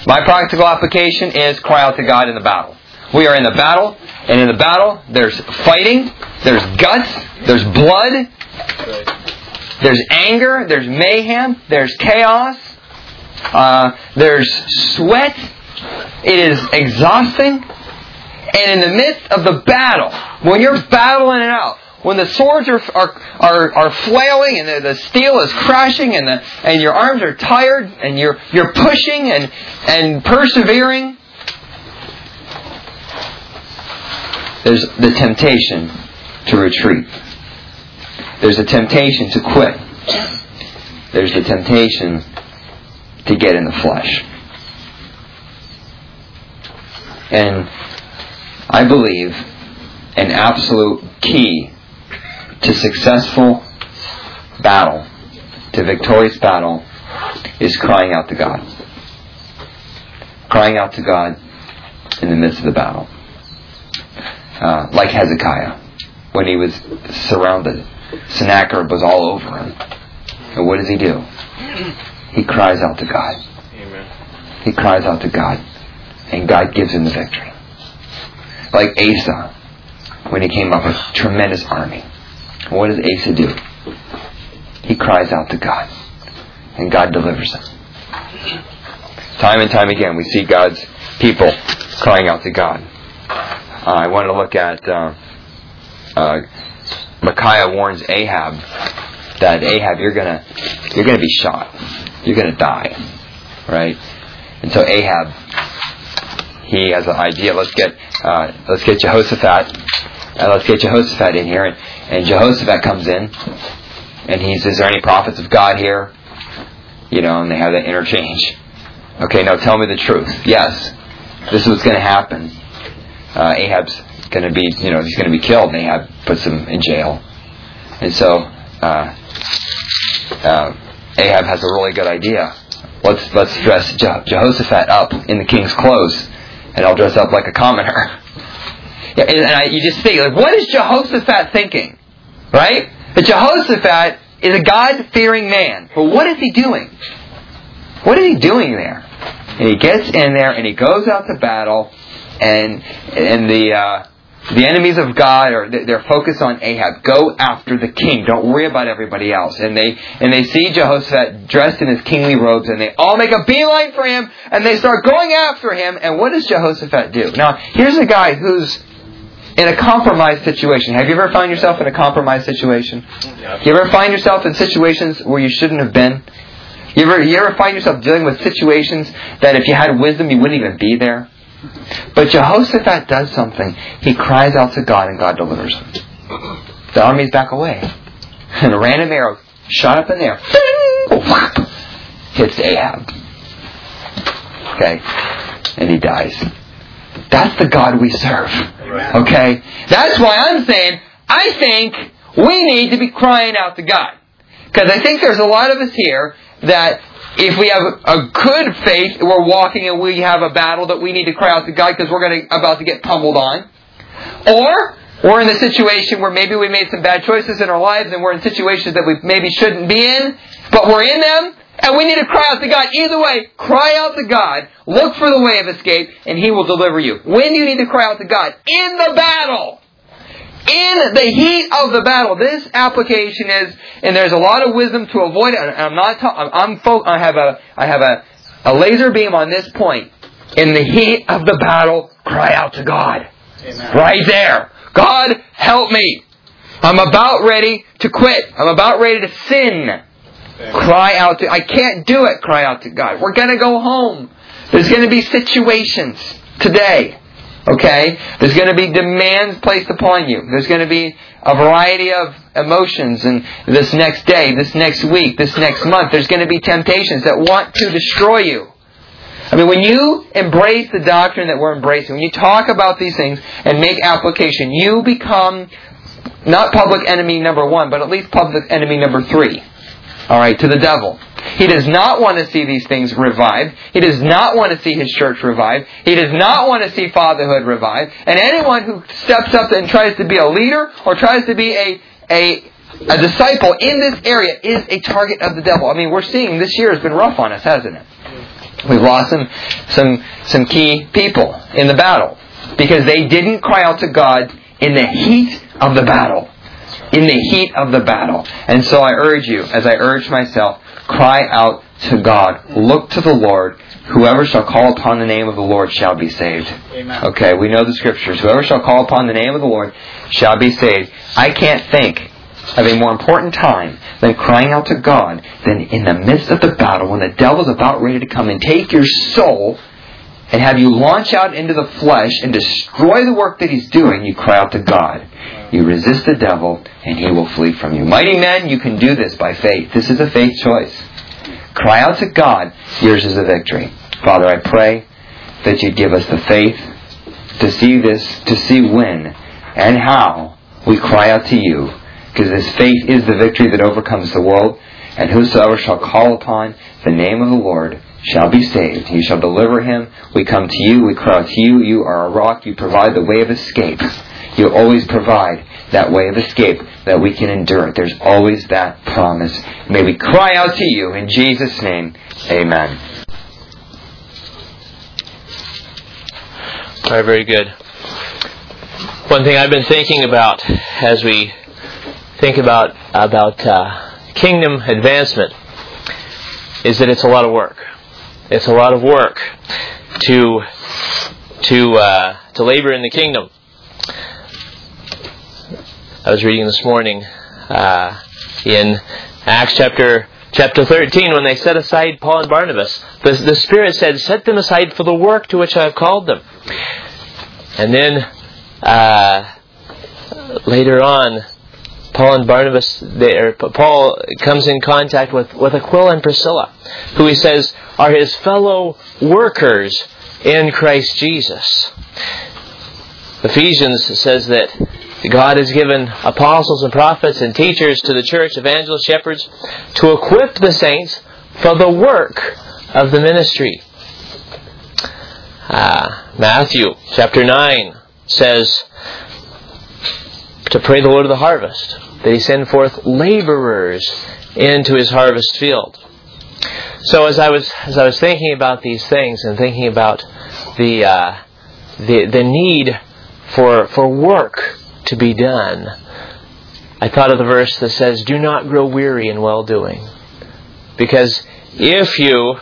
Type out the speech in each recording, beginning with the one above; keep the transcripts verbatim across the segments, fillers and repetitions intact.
My practical application is cry out to God in the battle. We are in the battle, and in the battle, there's fighting, there's guts, there's blood, there's anger, there's mayhem, there's chaos, uh, there's sweat. It is exhausting. And in the midst of the battle, when you're battling it out, when the swords are are are, are flailing and the, the steel is crashing and the and your arms are tired and you're you're pushing and and persevering, there's the temptation to retreat. There's a temptation to quit. There's the temptation to get in the flesh. And I believe an absolute key to successful battle, to victorious battle, is crying out to God. Crying out to God in the midst of the battle. Uh, like Hezekiah, when he was surrounded, Sennacherib was all over him. And what does he do? He cries out to God. Amen. He cries out to God. And God gives him the victory. Like Asa, when he came up with a tremendous army. What does Asa do? He cries out to God. And God delivers him. Time and time again, we see God's people crying out to God. Uh, I want to look at uh, uh, Micaiah warns Ahab that Ahab, you're gonna you're gonna be shot. You're gonna die, right? And so Ahab, he has an idea. Let's get uh, let's get Jehoshaphat. Uh, let's get Jehoshaphat in here, and, and Jehoshaphat comes in, and he says, "Is there any prophets of God here?" You know, and they have that interchange. Okay, now tell me the truth. Yes, this is what's going to happen. Uh, Ahab's going to be, you know, he's going to be killed, and Ahab puts him in jail. And so uh, uh, Ahab has a really good idea. Let's let's dress Je- Jehoshaphat up in the king's clothes, and I'll dress up like a commoner. Yeah, and, and I, you just think, like, what is Jehoshaphat thinking? Right? But Jehoshaphat is a God-fearing man. But what is he doing? What is he doing there? And he gets in there and he goes out to battle, and and the uh, the enemies of God are they're focused on Ahab. Go after the king. Don't worry about everybody else. And they and they see Jehoshaphat dressed in his kingly robes, and they all make a beeline for him, and they start going after him. And what does Jehoshaphat do? Now, here's a guy who's in a compromised situation. Have you ever found yourself in a compromised situation? You ever find yourself in situations where you shouldn't have been? You ever, you ever find yourself dealing with situations that if you had wisdom, you wouldn't even be there? But Jehoshaphat does something. He cries out to God, and God delivers him. The armies back away. And a random arrow shot up in there. Hits Ahab. Okay? And he dies. That's the God we serve. Okay? That's why I'm saying, I think we need to be crying out to God. Because I think there's a lot of us here that if we have a good faith, we're walking and we have a battle that we need to cry out to God because we're going to, about to get pummeled on. Or we're in the situation where maybe we made some bad choices in our lives and we're in situations that we maybe shouldn't be in, but we're in them. And we need to cry out to God. Either way, cry out to God. Look for the way of escape, and He will deliver you. When do you need to cry out to God? In the battle. In the heat of the battle. This application is, and there's a lot of wisdom to avoid it. I'm not. Ta- I'm. Fo- I have a. I have a, a laser beam on this point. In the heat of the battle, cry out to God. Amen. Right there. God, help me. I'm about ready to quit. I'm about ready to sin. Cry out to, I can't do it, cry out to God. We're going to go home. There's going to be situations today. Okay? There's going to be demands placed upon you. There's going to be a variety of emotions, and this next day, this next week, this next month, there's going to be temptations that want to destroy you. I mean, when you embrace the doctrine that we're embracing, when you talk about these things and make application, you become not public enemy number one, but at least public enemy number three. All right, to the devil. He does not want to see these things revived. He does not want to see his church revived. He does not want to see fatherhood revived. And anyone who steps up and tries to be a leader or tries to be a a, a disciple in this area is a target of the devil. I mean, we're seeing this year has been rough on us, hasn't it? We've lost some, some, some key people in the battle because they didn't cry out to God in the heat of the battle. In the heat of the battle. And so I urge you, as I urge myself, cry out to God. Look to the Lord. Whoever shall call upon the name of the Lord shall be saved. Amen. Okay, we know the Scriptures. Whoever shall call upon the name of the Lord shall be saved. I can't think of a more important time than crying out to God than in the midst of the battle when the devil's about ready to come and take your soul and have you launch out into the flesh and destroy the work that he's doing. You cry out to God. You resist the devil and he will flee from you. Mighty men, you can do this by faith. This is a faith choice. Cry out to God. Yours is the victory. Father, I pray that you'd give us the faith to see this, to see when and how we cry out to you. Because this faith is the victory that overcomes the world. And whosoever shall call upon the name of the Lord shall be saved. You shall deliver him. We come to you. We cry out to you. You are a rock. You provide the way of escape. You always provide that way of escape that we can endure it. There's always that promise. May we cry out to you in Jesus' name. Amen. All right, very good. One thing I've been thinking about as we think about about uh, kingdom advancement is that it's a lot of work. It's a lot of work to to uh, to labor in the kingdom. I was reading this morning uh, in Acts chapter chapter thirteen when they set aside Paul and Barnabas. The, the Spirit said, "Set them aside for the work to which I have called them." And then uh, later on, Paul and Barnabas, they, or Paul comes in contact with, with Aquila and Priscilla, who he says are his fellow workers in Christ Jesus. Ephesians says that God has given apostles and prophets and teachers to the church, evangelists, shepherds, to equip the saints for the work of the ministry. Uh, Matthew chapter nine says to pray the Lord of the harvest, that He send forth laborers into His harvest field. So as I was as I was thinking about these things and thinking about the uh, the the need for for work to be done, I thought of the verse that says, "Do not grow weary in well doing," because if you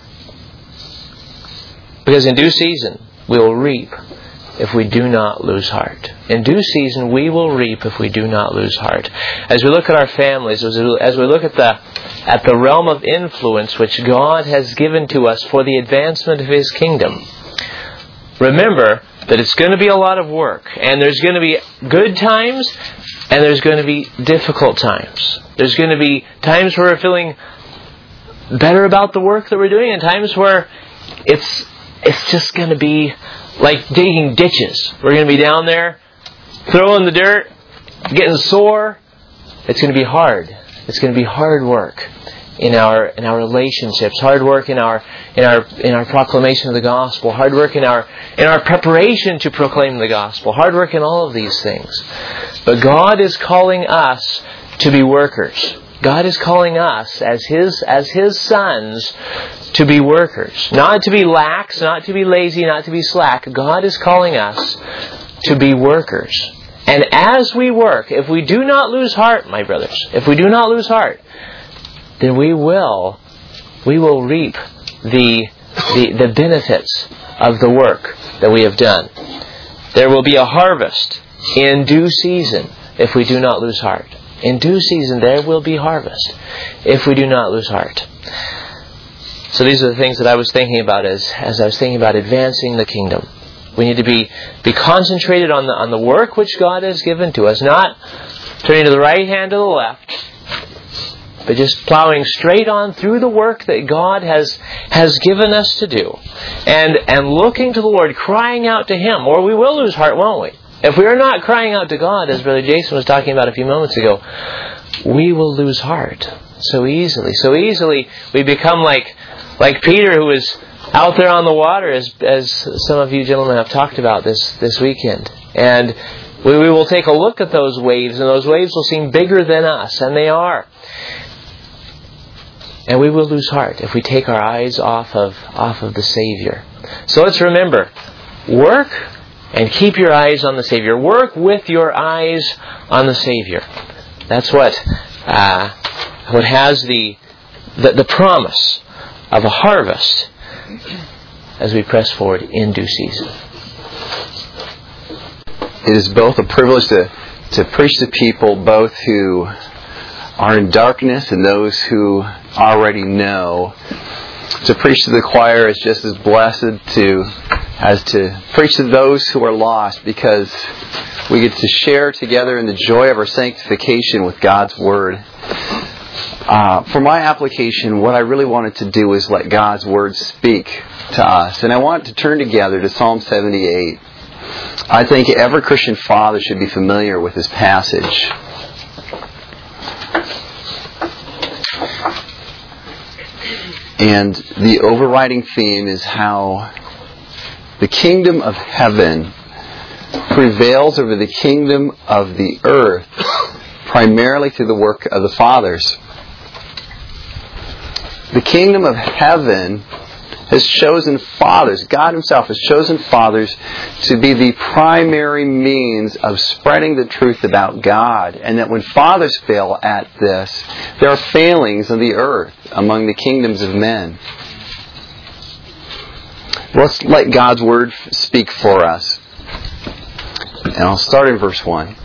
because in due season we will reap if we do not lose heart. In due season, we will reap if we do not lose heart. As we look at our families, as we, as we look at the at the realm of influence which God has given to us for the advancement of His kingdom, remember that it's going to be a lot of work. And there's going to be good times, and there's going to be difficult times. There's going to be times where we're feeling better about the work that we're doing, and times where it's it's just going to be like digging ditches. We're going to be down there, throwing the dirt, getting sore. It's going to be hard. It's going to be hard work in our in our relationships, hard work in our in our in our proclamation of the gospel, hard work in our in our preparation to proclaim the gospel, hard work in all of these things. But God is calling us to be workers. God is calling us as His as His sons to be workers. Not to be lax, not to be lazy, not to be slack. God is calling us to be workers. And as we work, if we do not lose heart, my brothers, if we do not lose heart, then we will we will reap the the, the benefits of the work that we have done. There will be a harvest in due season if we do not lose heart. In due season there will be harvest if we do not lose heart. So these are the things that I was thinking about as, as I was thinking about advancing the kingdom. We need to be, be concentrated on the on the work which God has given to us, not turning to the right hand or the left, but just plowing straight on through the work that God has has given us to do. And and looking to the Lord, crying out to Him, or we will lose heart, won't we? If we are not crying out to God, as Brother Jason was talking about a few moments ago, we will lose heart so easily. So easily we become like like Peter, who was out there on the water, as as some of you gentlemen have talked about this, this weekend. And we, we will take a look at those waves, and those waves will seem bigger than us, and they are. And we will lose heart if we take our eyes off of off of the Savior. So let's remember, work and keep your eyes on the Savior. Work with your eyes on the Savior. That's what uh, what has the, the the promise of a harvest as we press forward in due season. It is both a privilege to, to preach to people both who are in darkness and those who already know. To preach to the choir is just as blessed to as to preach to those who are lost, because we get to share together in the joy of our sanctification with God's Word. Uh, for my application, what I really wanted to do is let God's Word speak to us. And I want to turn together to Psalm seventy-eight. I think every Christian father should be familiar with this passage. And the overriding theme is how the kingdom of heaven prevails over the kingdom of the earth, primarily through the work of the fathers. The kingdom of heaven has chosen fathers. God Himself has chosen fathers to be the primary means of spreading the truth about God. And that when fathers fail at this, there are failings on the earth among the kingdoms of men. Let's let God's Word speak for us. And I'll start in verse one.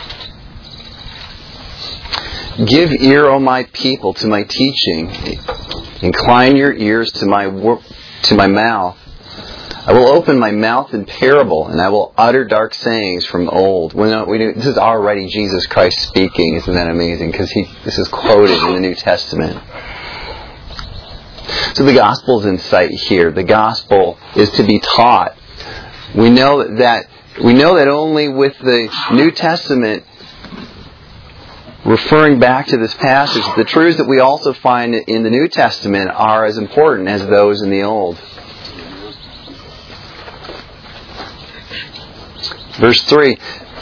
Give ear, O my people, to my teaching. Incline your ears to my wor- to my mouth. I will open my mouth in parable, and I will utter dark sayings from old. We know, we know, this is already Jesus Christ speaking. Isn't that amazing? Because he this is quoted in the New Testament. So the gospel is in sight here. The gospel is to be taught. We know that we know that only with the New Testament referring back to this passage, the truths that we also find in the New Testament are as important as those in the Old. Verse three.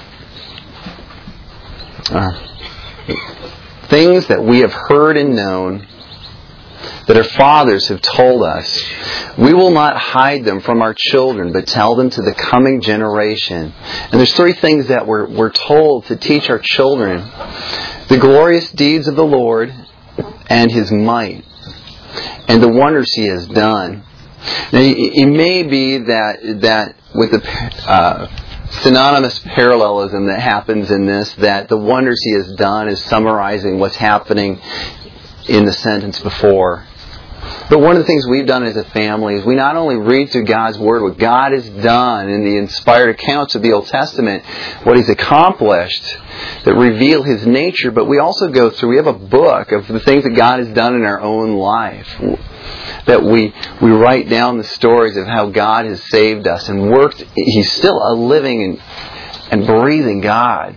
Uh, things that we have heard and known, that our fathers have told us, we will not hide them from our children, but tell them to the coming generation. And there's three things that we're, we're told to teach our children. The glorious deeds of the Lord and His might, and the wonders He has done. Now, it may be that that with the uh, synonymous parallelism that happens in this, that the wonders He has done is summarizing what's happening in the sentence before. But one of the things we've done as a family is we not only read through God's Word, what God has done in the inspired accounts of the Old Testament, what He's accomplished that reveal His nature, but we also go through, we have a book of the things that God has done in our own life. That we, we write down the stories of how God has saved us and worked. He's still a living and, and breathing God.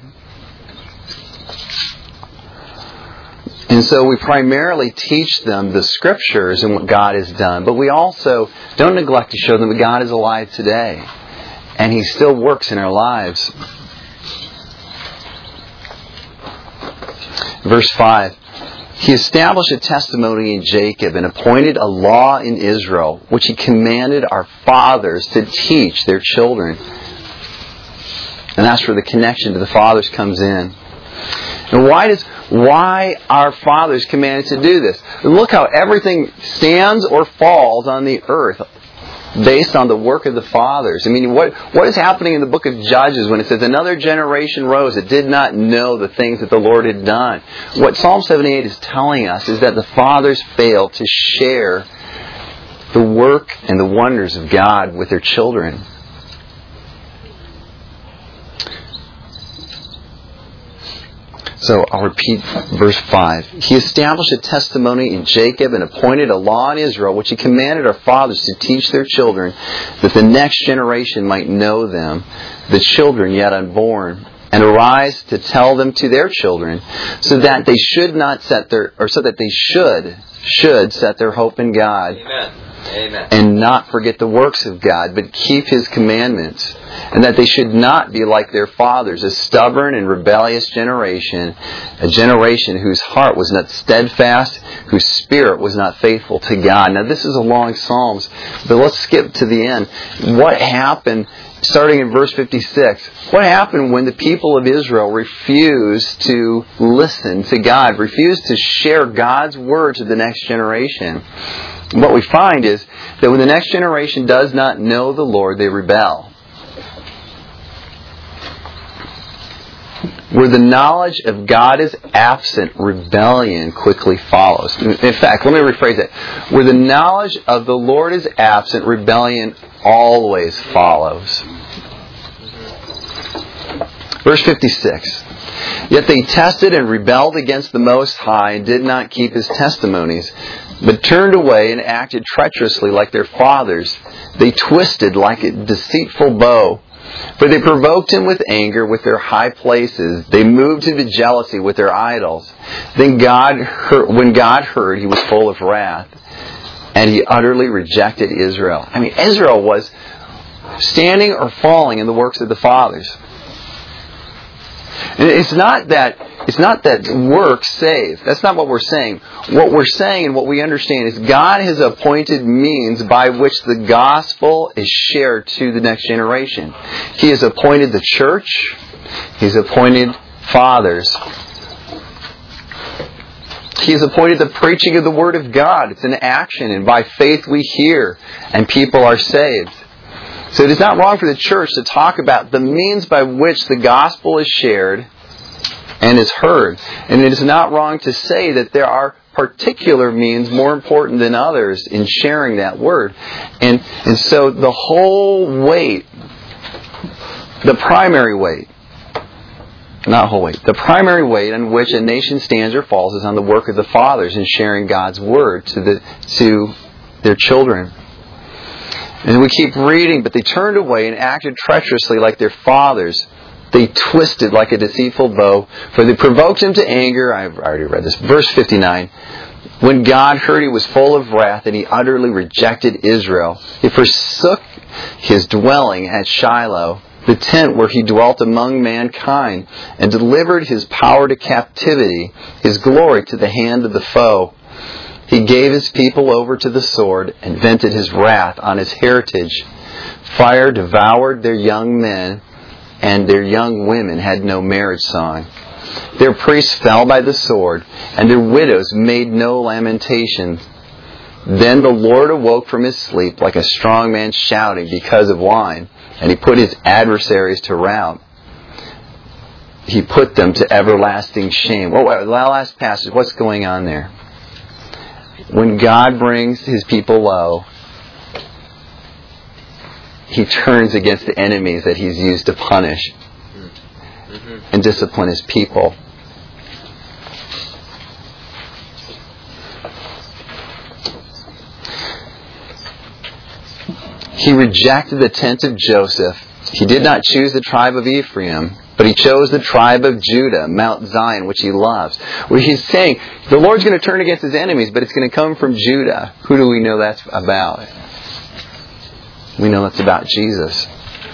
And so we primarily teach them the Scriptures and what God has done. But we also don't neglect to show them that God is alive today. And He still works in our lives. Verse five. He established a testimony in Jacob and appointed a law in Israel, which He commanded our fathers to teach their children. And that's where the connection to the fathers comes in. And why does why our fathers commanded to do this? Look how everything stands or falls on the earth based on the work of the fathers. I mean, what what is happening in the book of Judges when it says, another generation rose that did not know the things that the Lord had done? What Psalm seventy-eight is telling us is that the fathers failed to share the work and the wonders of God with their children. So I'll repeat verse five. He established a testimony in Jacob and appointed a law in Israel, which He commanded our fathers to teach their children, that the next generation might know them, the children yet unborn, and arise to tell them to their children, so that they should not set their, or so that they should, should set their hope in God. Amen. Amen. and not forget the works of God, but keep His commandments, and that they should not be like their fathers, a stubborn and rebellious generation, a generation whose heart was not steadfast, whose spirit was not faithful to God. Now this is a long Psalms, but let's skip to the end. What happened, starting in verse fifty-six, what happened when the people of Israel refused to listen to God, refused to share God's word to the next generation? What we find is that when the next generation does not know the Lord, they rebel. Where the knowledge of God is absent, rebellion quickly follows. In fact, let me rephrase that. Where the knowledge of the Lord is absent, rebellion always follows. Verse fifty-six. Yet they tested and rebelled against the Most High and did not keep His testimonies, but turned away and acted treacherously like their fathers. They twisted like a deceitful bow. For they provoked Him with anger with their high places. They moved Him to jealousy with their idols. Then God, heard, when God heard, He was full of wrath, and He utterly rejected Israel. I mean, Israel was standing or falling in the works of the fathers. And it's not that it's not that works save. That's not what we're saying. What we're saying and what we understand is God has appointed means by which the gospel is shared to the next generation. He has appointed the church. He's appointed fathers. He has appointed the preaching of the Word of God. It's an action, and by faith we hear, and people are saved. So it is not wrong for the church to talk about the means by which the gospel is shared and is heard. And it is not wrong to say that there are particular means more important than others in sharing that word. And, and so the whole weight, the primary weight, not whole weight, the primary weight on which a nation stands or falls is on the work of the fathers in sharing God's word to the to their children. And we keep reading, but they turned away and acted treacherously like their fathers. They twisted like a deceitful bow, for they provoked Him to anger. I've already read this. Verse fifty-nine. When God heard, He was full of wrath, and He utterly rejected Israel. He forsook His dwelling at Shiloh, the tent where He dwelt among mankind, and delivered His power to captivity, His glory to the hand of the foe. He gave His people over to the sword and vented His wrath on His heritage. Fire devoured their young men, and their young women had no marriage song. Their priests fell by the sword, and their widows made no lamentation. Then the Lord awoke from His sleep like a strong man shouting because of wine, and He put His adversaries to rout. He put them to everlasting shame. Oh, the last passage, what's going on there? When God brings His people low, He turns against the enemies that He's used to punish and discipline His people. He rejected the tent of Joseph. He did not choose the tribe of Ephraim, but He chose the tribe of Judah, Mount Zion, which He loves. Where He's saying, the Lord's going to turn against His enemies, but it's going to come from Judah. Who do we know that's about? We know that's about Jesus.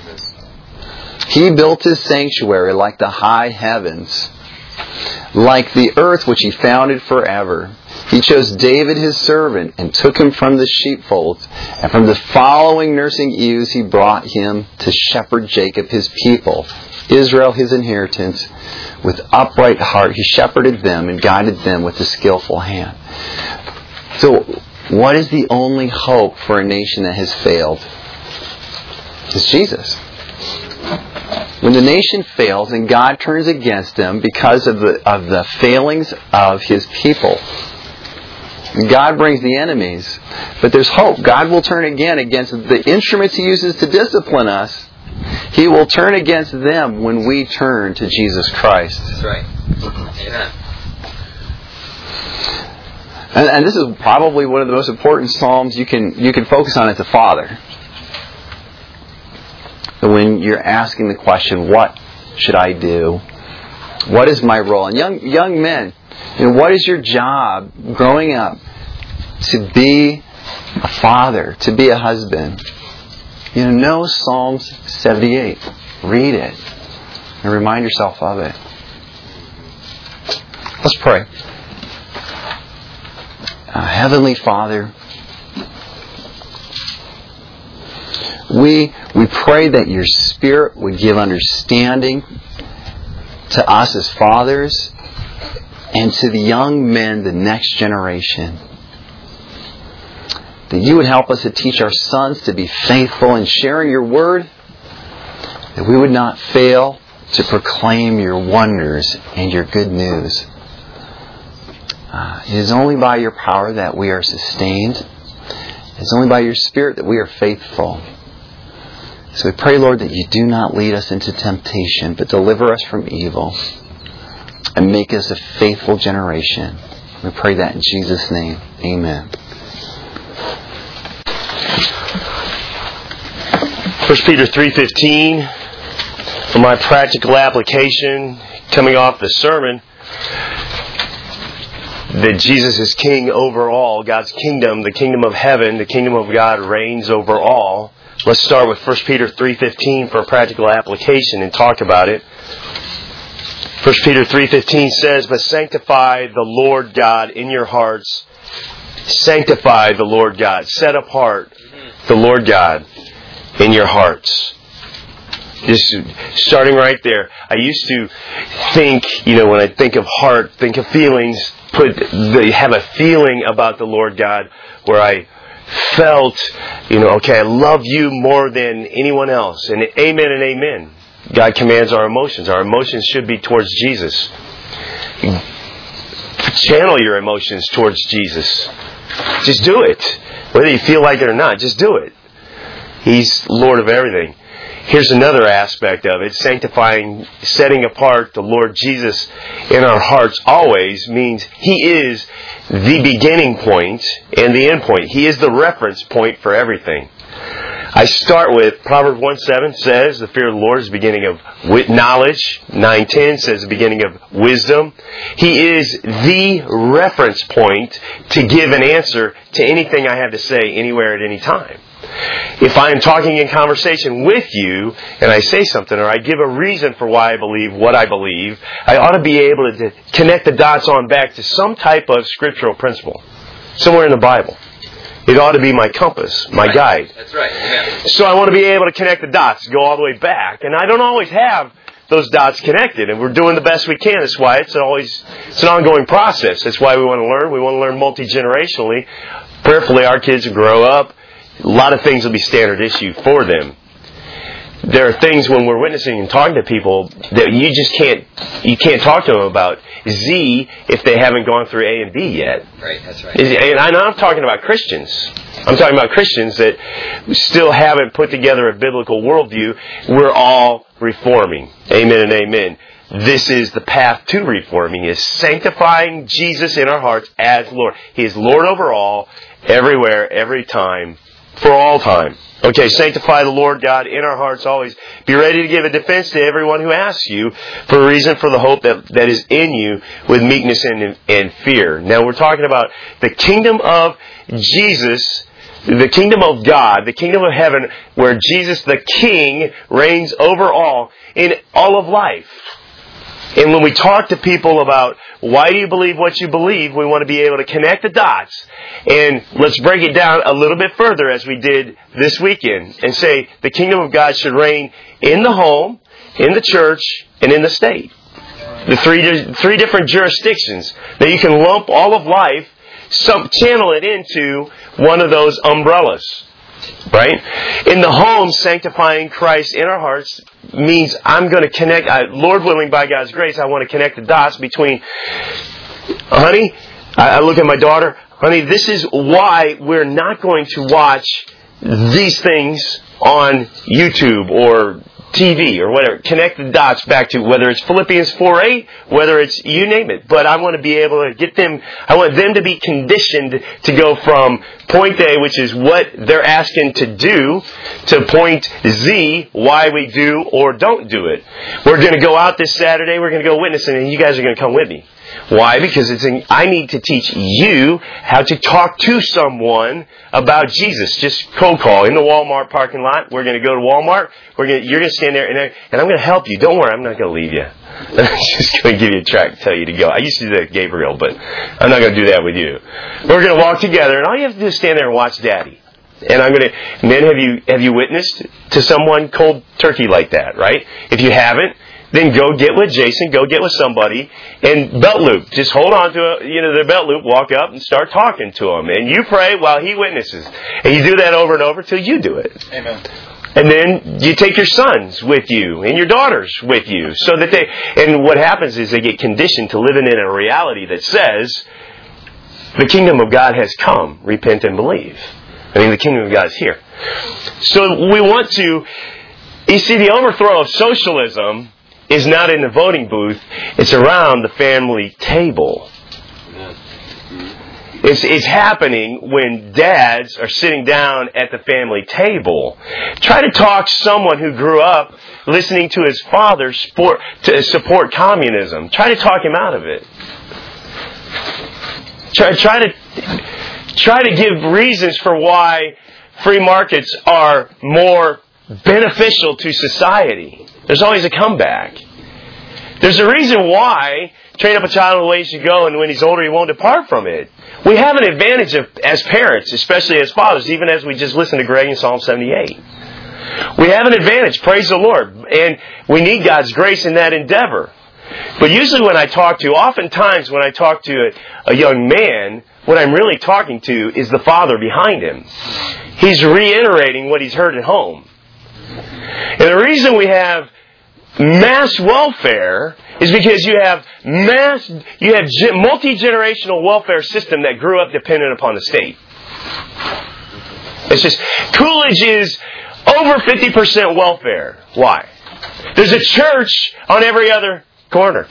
He built His sanctuary like the high heavens, like the earth which He founded forever. He chose David His servant and took him from the sheepfolds, and from the following nursing ewes He brought him to shepherd Jacob His people, Israel His inheritance. With upright heart He shepherded them and guided them with a skillful hand. So, what is the only hope for a nation that has failed? It's Jesus. When the nation fails and God turns against them because of the of the failings of His people, God brings the enemies, but there's hope. God will turn again against the instruments He uses to discipline us. He will turn against them when we turn to Jesus Christ. That's right. Amen. And, and this is probably one of the most important psalms you can you can focus on as a father. When you're asking the question, what should I do? What is my role? And young young men, you know, what is your job growing up? To be a father, to be a husband. You know, know Psalms seventy-eight. Read it. And remind yourself of it. Let's pray. Uh, Heavenly Father, we we pray that your Spirit would give understanding to us as fathers and to the young men, the next generation. That you would help us to teach our sons to be faithful in sharing your word. That we would not fail to proclaim your wonders and your good news. Uh, it is only by your power that we are sustained. It's only by your Spirit that we are faithful. So we pray, Lord, that you do not lead us into temptation, but deliver us from evil and make us a faithful generation. We pray that in Jesus' name. Amen. First Peter three fifteen, for my practical application, coming off the sermon, that Jesus is king over all. God's kingdom, the kingdom of heaven, the kingdom of God reigns over all. Let's start with First Peter three fifteen for a practical application and talk about it. First Peter three fifteen says, but sanctify the Lord God in your hearts. Sanctify the Lord God. Set apart the Lord God in your hearts. Just starting right there. I used to think, you know, when I think of heart, think of feelings, put the, have a feeling about the Lord God where I felt, you know, okay, I love you more than anyone else. And amen and amen. God commands our emotions. Our emotions should be towards Jesus. Channel your emotions towards Jesus. Just do it. Whether you feel like it or not, just do it. He's Lord of everything. Here's another aspect of it. Sanctifying, setting apart the Lord Jesus in our hearts always means He is the beginning point and the end point. He is the reference point for everything. I start with Proverbs one seven says the fear of the Lord is the beginning of knowledge. nine ten says the beginning of wisdom. He is the reference point to give an answer to anything I have to say anywhere at any time. If I am talking in conversation with you and I say something or I give a reason for why I believe what I believe, I ought to be able to connect the dots on back to some type of scriptural principle somewhere in the Bible. It ought to be my compass, my right. guide. That's right. Yeah. So I want to be able to connect the dots, go all the way back. And I don't always have those dots connected, and we're doing the best we can. That's why it's always it's an ongoing process. That's why we want to learn. We want to learn multi-generationally. Prayerfully, our kids will grow up. A lot of things will be standard issue for them. There are things when we're witnessing and talking to people that you just can't you can't talk to them about Z if they haven't gone through A and B yet. Right, that's right. And I'm not talking about Christians. I'm talking about Christians that still haven't put together a biblical worldview. We're all reforming. Amen and amen. This is the path to reforming, is sanctifying Jesus in our hearts as Lord. He is Lord over all, everywhere, every time, for all time. Okay, sanctify the Lord God in our hearts always. Be ready to give a defense to everyone who asks you for a reason for the hope that, that is in you with meekness and, and fear. Now we're talking about the kingdom of Jesus, the kingdom of God, the kingdom of heaven, where Jesus the King reigns over all in all of life. And when we talk to people about why do you believe what you believe, we want to be able to connect the dots. And let's break it down a little bit further as we did this weekend and say the kingdom of God should reign in the home, in the church, and in the state. The three, three different jurisdictions that you can lump all of life, some, channel it into one of those umbrellas. Right? In the home, sanctifying Christ in our hearts means I'm going to connect, I, Lord willing, by God's grace, I want to connect the dots between, honey, I, I look at my daughter, honey, this is why we're not going to watch these things on YouTube or T V or whatever. Connect the dots back to whether it's Philippians four eight, whether it's you name it. But I want to be able to get them, I want them to be conditioned to go from point A, which is what they're asking to do, to point Z, why we do or don't do it. We're going to go out this Saturday, we're going to go witnessing, and you guys are going to come with me. Why? Because it's in, I need to teach you how to talk to someone about Jesus. Just cold call in the Walmart parking lot. We're going to go to Walmart. We're going to, you're going to stand there, and, I, and I'm going to help you. Don't worry, I'm not going to leave you. I'm just going to give you a tract and tell you to go. I used to do that with Gabriel, but I'm not going to do that with you. We're going to walk together, and all you have to do is stand there and watch Daddy. And I'm going to, men, have you have you witnessed to someone cold turkey like that, right? If you haven't, then go get with Jason, go get with somebody, and belt loop. Just hold on to a, you know, their belt loop, walk up and start talking to him. And you pray while he witnesses. And you do that over and over till you do it. Amen. And then you take your sons with you and your daughters with you. So that they, and what happens is they get conditioned to living in a reality that says, the kingdom of God has come, repent and believe. I mean, the kingdom of God is here. So we want to, you see, the overthrow of socialism is not in the voting booth. It's around the family table. It's, it's happening when dads are sitting down at the family table. Try to talk someone who grew up listening to his father support, to support communism. Try to talk him out of it. Try, try to... Try to give reasons for why free markets are more beneficial to society. There's always a comeback. There's a reason why train up a child in the way he should go, and when he's older he won't depart from it. We have an advantage of, as parents, especially as fathers, even as we just listened to Greg in Psalm seventy-eight. We have an advantage, praise the Lord, and we need God's grace in that endeavor. But usually when I talk to, oftentimes when I talk to a, a young man, what I'm really talking to is the father behind him. He's reiterating what he's heard at home. And the reason we have mass welfare is because you have mass, you have multi-generational welfare system that grew up dependent upon the state. It's just, Coolidge is over fifty percent welfare. Why? There's a church on every other corner.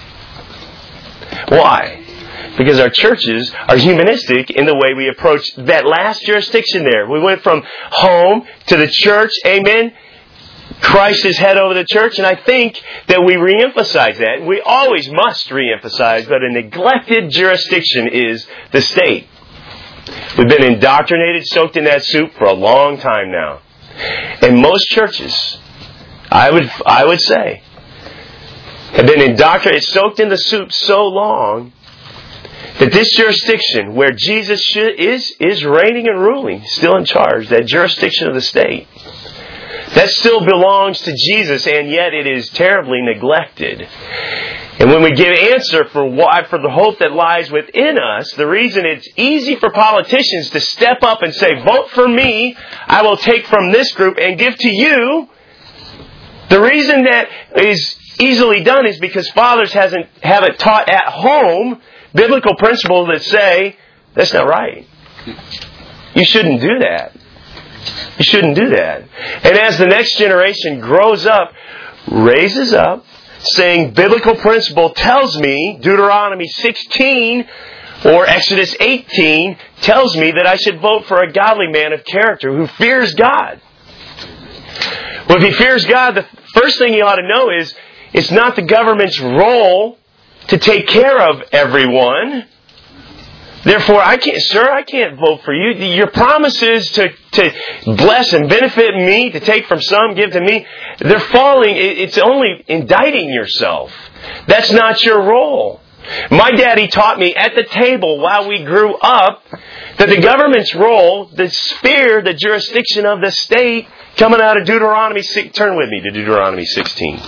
Why? Because our churches are humanistic in the way we approach that last jurisdiction there. We went from home to the church. Amen. Christ is head over the church. And I think that we reemphasize that. We always must reemphasize that a neglected jurisdiction is the state. We've been indoctrinated, soaked in that soup for a long time now. And most churches, I would, I would say, have been indoctrinated, soaked in the soup so long that this jurisdiction where Jesus should, is, is reigning and ruling, still in charge, that jurisdiction of the state, that still belongs to Jesus, and yet it is terribly neglected. And when we give answer for why, for the hope that lies within us, the reason it's easy for politicians to step up and say, vote for me, I will take from this group and give to you. The reason that is easily done is because fathers hasn't haven't taught at home biblical principles that say, that's not right. You shouldn't do that. You shouldn't do that. And as the next generation grows up, raises up, saying biblical principle tells me, Deuteronomy sixteen or Exodus eighteen tells me that I should vote for a godly man of character who fears God. Well, if he fears God, the first thing he ought to know is it's not the government's role to take care of everyone. Therefore, I can't, sir, I can't vote for you. Your promises to, to bless and benefit me, to take from some, give to me, they're falling. It's only indicting yourself. That's not your role. My daddy taught me at the table while we grew up that the government's role, the sphere, the jurisdiction of the state, coming out of Deuteronomy six, turn with me to Deuteronomy sixteen.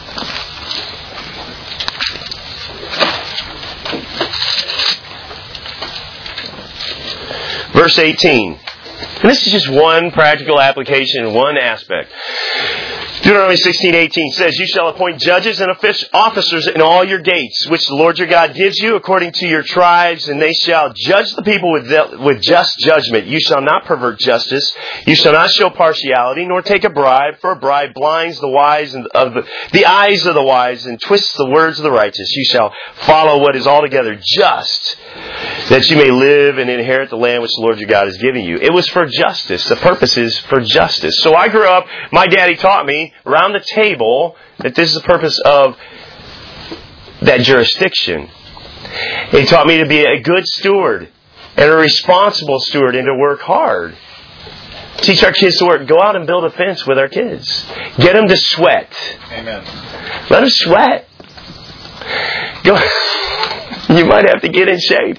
Verse eighteen. And this is just one practical application, one aspect. Deuteronomy sixteen eighteen says, you shall appoint judges and officers in all your gates, which the Lord your God gives you according to your tribes, and they shall judge the people with, with just judgment. You shall not pervert justice. You shall not show partiality, nor take a bribe, for a bribe blinds the wise and of the, the eyes of the wise and twists the words of the righteous. You shall follow what is altogether just, that you may live and inherit the land which the Lord your God is giving you. It was for justice. The purpose is for justice. So I grew up, my daddy taught me around the table that this is the purpose of that jurisdiction. He taught me to be a good steward and a responsible steward and to work hard. Teach our kids to work. Go out and build a fence with our kids. Get them to sweat. Amen. Let them sweat. Go. You might have to get in shape.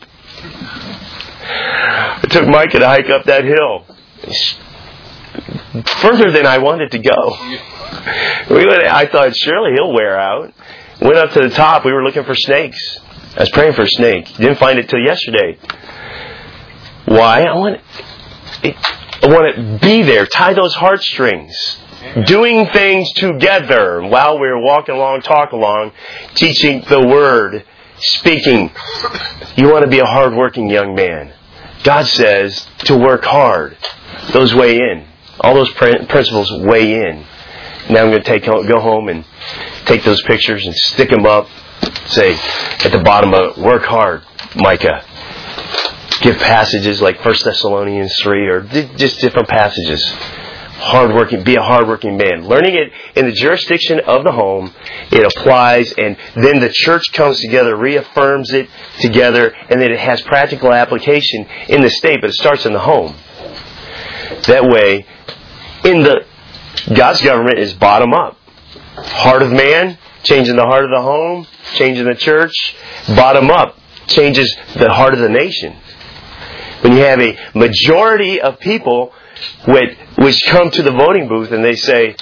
I took Micah to hike up that hill. Further than I wanted to go. We went, I thought, surely he'll wear out. Went up to the top. We were looking for snakes. I was praying for a snake. Didn't find it till yesterday. Why? I want it, I want to be there. Tie those heartstrings. Doing things together while we're walking along, talk along, teaching the Word, speaking. You want to be a hard-working young man. God says to work hard. Those weigh in. All those principles weigh in. Now I'm going to take go home and take those pictures and stick them up. Say at the bottom of it, work hard, Micah. Give passages like First Thessalonians three or just different passages. Hardworking, be a hardworking man. Learning it in the jurisdiction of the home, it applies, and then the church comes together, reaffirms it together, and then it has practical application in the state, but it starts in the home. That way, in the God's government is bottom up. Heart of man, changing the heart of the home, changing the church. Bottom up, changes the heart of the nation. When you have a majority of people which, which come to the voting booth and they say,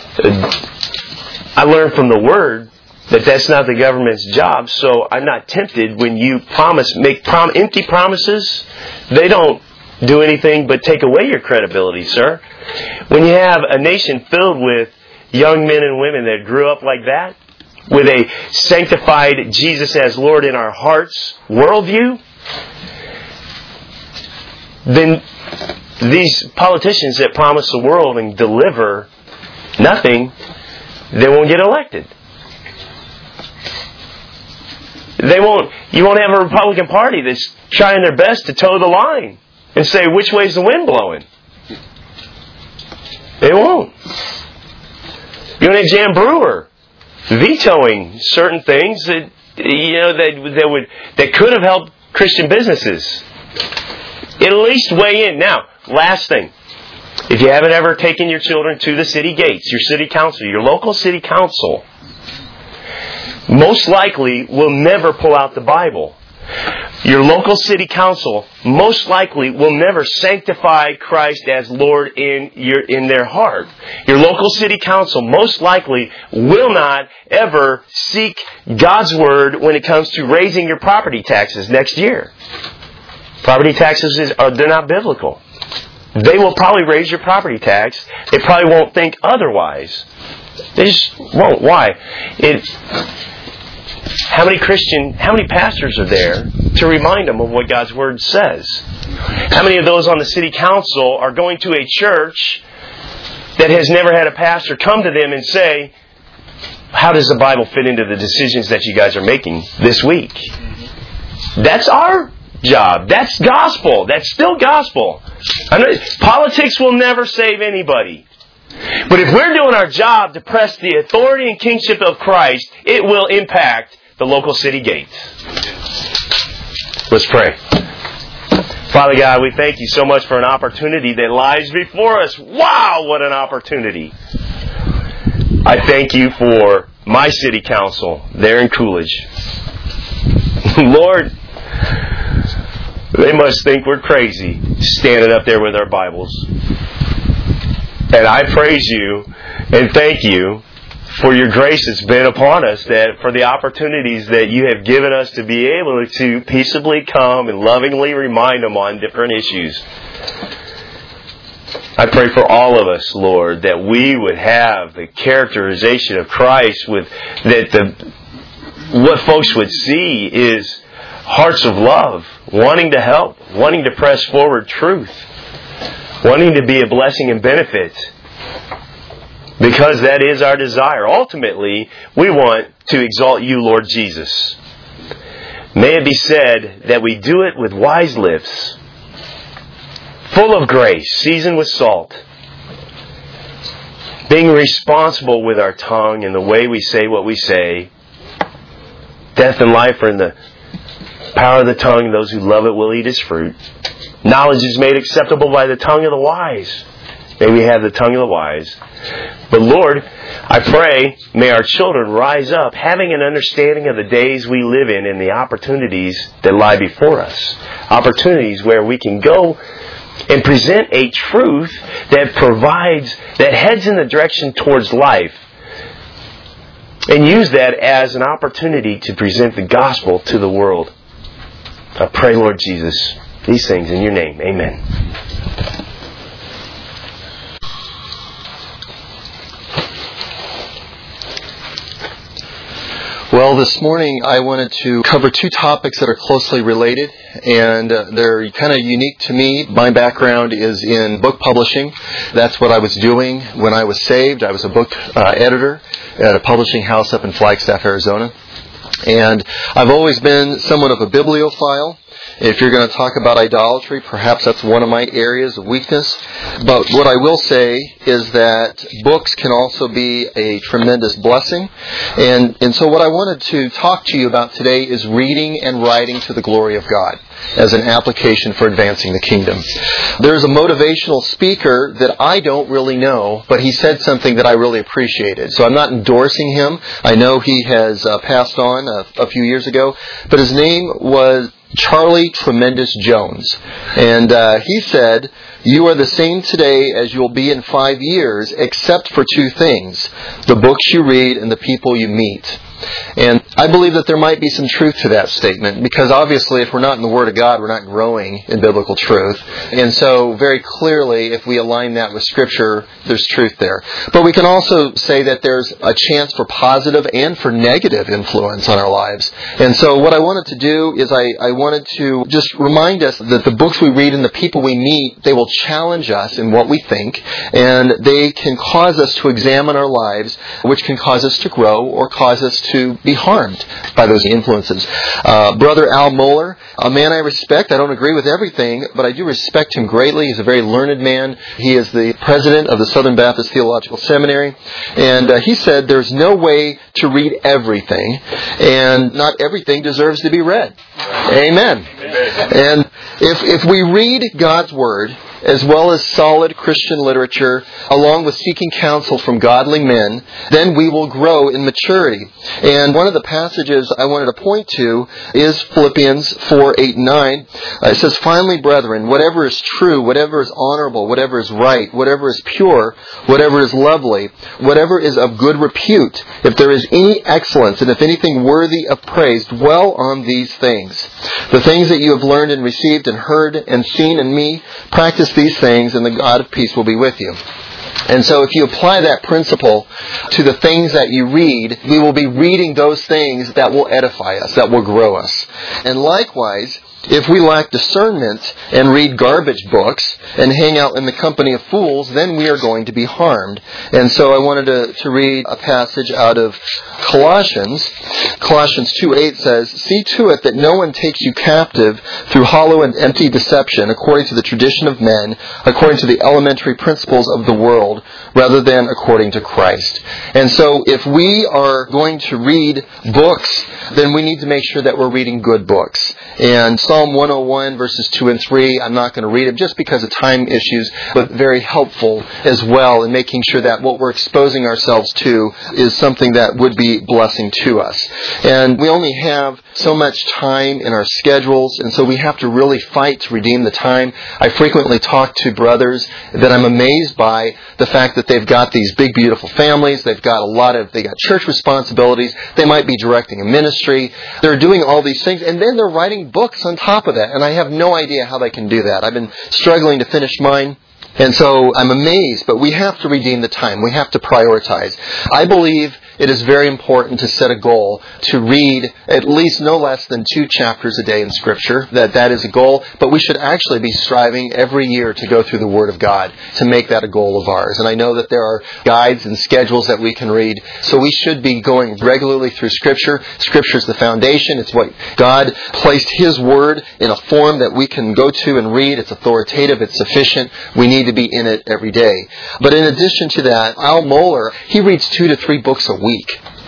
I learned from the Word that that's not the government's job, so I'm not tempted when you promise, make prom, empty promises. They don't do anything but take away your credibility, sir. When you have a nation filled with young men and women that grew up like that, with a sanctified Jesus as Lord in our hearts worldview, then these politicians that promise the world and deliver nothing, they won't get elected. They won't. You won't have a Republican Party that's trying their best to toe the line and say, which way's the wind blowing? They won't. You won't have Jan Brewer vetoing certain things that you know that that would that could have helped Christian businesses. At least weigh in. Now, last thing. If you haven't ever taken your children to the city gates, your city council, your local city council, most likely will never pull out the Bible. Your local city council most likely will never sanctify Christ as Lord in your in their heart. Your local city council most likely will not ever seek God's Word when it comes to raising your property taxes next year. Property taxes is, are they're not biblical. They will probably raise your property tax. They probably won't think otherwise. They just won't. Why? It. How many Christian, how many pastors are there to remind them of what God's Word says? How many of those on the city council are going to a church that has never had a pastor come to them and say, how does the Bible fit into the decisions that you guys are making this week? That's our job. That's gospel. That's still gospel. I know, politics will never save anybody. But if we're doing our job to press the authority and kingship of Christ, it will impact the local city gates. Let's pray. Father God, we thank you so much for an opportunity that lies before us. Wow, what an opportunity. I thank you for my city council there in Coolidge. Lord, they must think we're crazy standing up there with our Bibles. And I praise you and thank you for your grace that's been upon us, that for the opportunities that you have given us to be able to peaceably come and lovingly remind them on different issues. I pray for all of us, Lord, that we would have the characterization of Christ, with that the what folks would see is hearts of love, wanting to help, wanting to press forward truth, wanting to be a blessing and benefit, because that is our desire. Ultimately, we want to exalt you, Lord Jesus. May it be said that we do it with wise lips, full of grace, seasoned with salt, being responsible with our tongue and the way we say what we say. Death and life are in the Power of the tongue, those who love it will eat its fruit. Knowledge is made acceptable by the tongue of the wise. May we have the tongue of the wise. But Lord, I pray, may our children rise up having an understanding of the days we live in and the opportunities that lie before us. Opportunities where we can go and present a truth that provides, that heads in the direction towards life. And use that as an opportunity to present the gospel to the world. I pray, Lord Jesus, these things in your name. Amen. Well, this morning I wanted to cover two topics that are closely related, and uh, they're kind of unique to me. My background is in book publishing. That's what I was doing when I was saved. I was a book uh, editor at a publishing house up in Flagstaff, Arizona. And I've always been somewhat of a bibliophile. If you're going to talk about idolatry, perhaps that's one of my areas of weakness. But what I will say is that books can also be a tremendous blessing. And, and so what I wanted to talk to you about today is reading and writing to the glory of God as an application for advancing the kingdom. There's a motivational speaker that I don't really know, but he said something that I really appreciated. So I'm not endorsing him. I know he has uh, passed on a, a few years ago, but his name was Charlie Tremendous Jones. And uh, he said, "You are the same today as you'll be in five years, except for two things: the books you read and the people you meet." And I believe that there might be some truth to that statement, because obviously if we're not in the Word of God, we're not growing in biblical truth. And so very clearly, if we align that with Scripture, there's truth there. But we can also say that there's a chance for positive and for negative influence on our lives. And so what I wanted to do is I, I wanted to just remind us that the books we read and the people we meet, they will challenge us in what we think, and they can cause us to examine our lives, which can cause us to grow or cause us to to be harmed by those influences. Uh, Brother Al Mohler, a man I respect. I don't agree with everything, but I do respect him greatly. He's a very learned man. He is the president of the Southern Baptist Theological Seminary. And uh, he said there's no way to read everything, and not everything deserves to be read. Amen. Amen. And if if we read God's Word, as well as solid Christian literature, along with seeking counsel from godly men, then we will grow in maturity. And one of the passages I wanted to point to is Philippians four, eight, and nine. Uh, it says, "Finally, brethren, whatever is true, whatever is honorable, whatever is right, whatever is pure, whatever is lovely, whatever is of good repute, if there is any excellence, and if anything worthy of praise, dwell on these things. The things that you have learned and received and heard and seen in me, practice these things, and the God of peace will be with you." And so if you apply that principle to the things that you read, we will be reading those things that will edify us, that will grow us. And likewise, if we lack discernment and read garbage books and hang out in the company of fools, then we are going to be harmed. And so I wanted to, to read a passage out of Colossians. Colossians two eight says, "See to it that no one takes you captive through hollow and empty deception, according to the tradition of men, according to the elementary principles of the world, rather than according to Christ." And so if we are going to read books, then we need to make sure that we're reading good books. And Psalm one oh one, verses two and three, I'm not going to read it just because of time issues, but very helpful as well in making sure that what we're exposing ourselves to is something that would be blessing to us. And we only have so much time in our schedules, and so we have to really fight to redeem the time. I frequently talk to brothers that I'm amazed by the fact that they've got these big, beautiful families. They've got a lot of, they got church responsibilities. They might be directing a ministry. They're doing all these things, and then they're writing books on top of that. And I have no idea how they can do that. I've been struggling to finish mine. And so I'm amazed, but we have to redeem the time. We have to prioritize. I believe it is very important to set a goal to read at least no less than two chapters a day in Scripture. That that is a goal, but we should actually be striving every year to go through the Word of God to make that a goal of ours. And I know that there are guides and schedules that we can read, so we should be going regularly through Scripture. Scripture is the foundation. It's what God placed His Word in a form that we can go to and read. It's authoritative. It's sufficient. We need to be in it every day. But in addition to that, Al Mohler, he reads two to three books a week.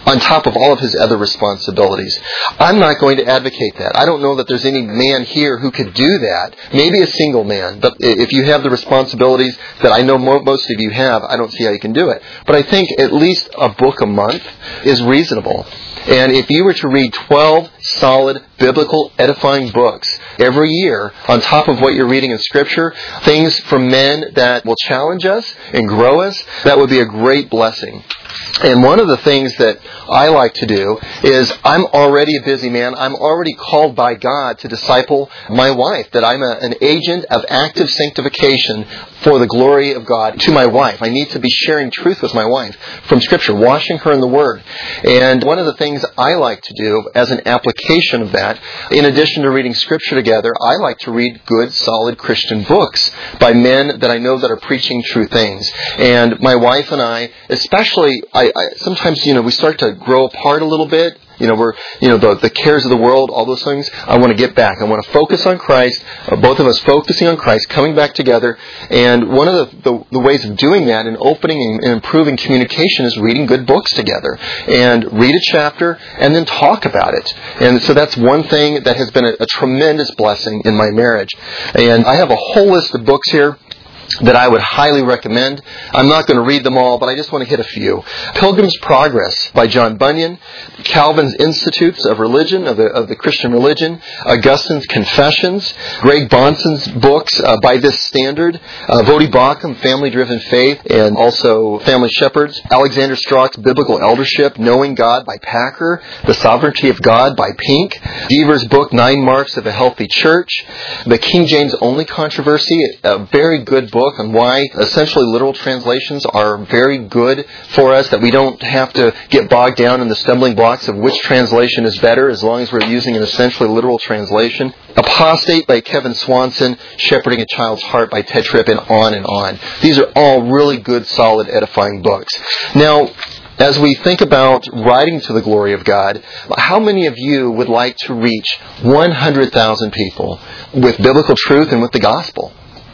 on top of all of his other responsibilities. I'm not going to advocate that. I don't know that there's any man here who could do that. Maybe a single man, but if you have the responsibilities that I know most of you have, I don't see how you can do it. But I think at least a book a month is reasonable. And if you were to read twelve solid, biblical, edifying books every year on top of what you're reading in Scripture, things from men that will challenge us and grow us, that would be a great blessing. And one of the things that I like to do is I'm already a busy man. I'm already called by God to disciple my wife, that I'm a, an agent of active sanctification for the glory of God to my wife. I need to be sharing truth with my wife from Scripture, washing her in the Word. And one of the things I like to do as an application of that, in addition to reading Scripture together, I like to read good, solid Christian books by men that I know that are preaching true things. And my wife and I, especially, I, I sometimes, you know, we start to grow apart a little bit. You know, we're, you know, the, the cares of the world, all those things. I want to get back. I want to focus on Christ, uh, both of us focusing on Christ, coming back together. And one of the, the, the ways of doing that and opening and, and improving communication is reading good books together. And read a chapter and then talk about it. And so that's one thing that has been a, a tremendous blessing in my marriage. And I have a whole list of books here that I would highly recommend. I'm not going to read them all, but I just want to hit a few. Pilgrim's Progress by John Bunyan, Calvin's Institutes of Religion, of the, of the Christian religion, Augustine's Confessions, Greg Bonson's books, uh, By This Standard, uh, Voddie Baucham, Family Driven Faith, and also Family Shepherds, Alexander Strock's Biblical Eldership, Knowing God by Packer, The Sovereignty of God by Pink, Deaver's book, Nine Marks of a Healthy Church, The King James Only Controversy, a very good book on why essentially literal translations are very good for us, that we don't have to get bogged down in the stumbling blocks of which translation is better as long as we're using an essentially literal translation. Apostate by Kevin Swanson, Shepherding a Child's Heart by Ted Tripp, and on and on. These are all really good, solid, edifying books. Now, as we think about writing to the glory of God, how many of you would like to reach one hundred thousand people with biblical truth and with the gospel?